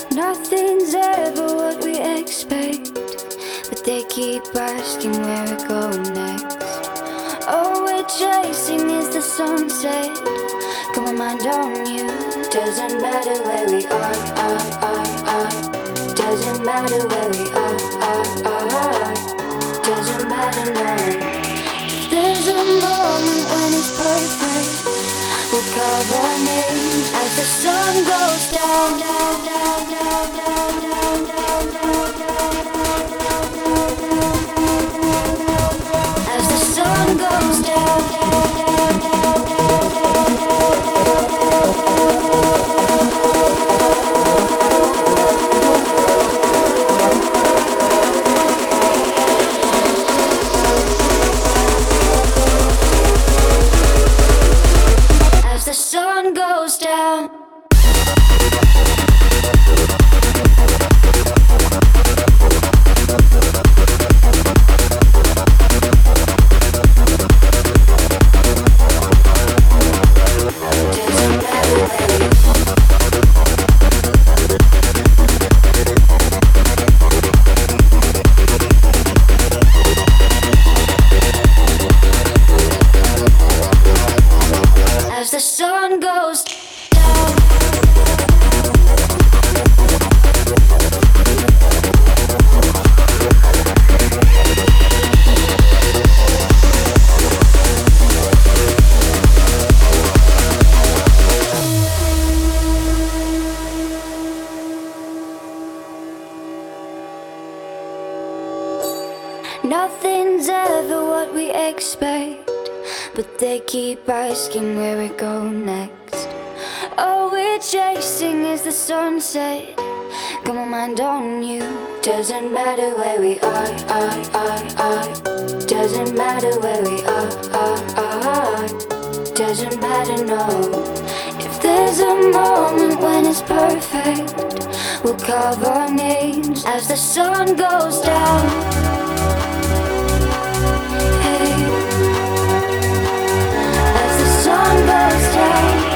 Nothing's ever what we expect, but they keep asking where we're going next. All we're chasing is the sunset. Got my mind on you. Doesn't matter where we are. Doesn't matter where we are. Doesn't matter now. There's a moment when it's perfect. We'll carve our names as the sun goes down, down, down, down, down, down, down, down, down. As the sun goes down, down, down, down, as the sun goes down. As the sun goes down. Nothing's ever what we expect, but they keep asking where we go next. All we're chasing is the sunset. Got my mind on you. Doesn't matter where we are. Doesn't matter where we are. Doesn't matter, no. If there's a moment when it's perfect, we'll carve our names as the sun goes down. Hey. As the sun goes down.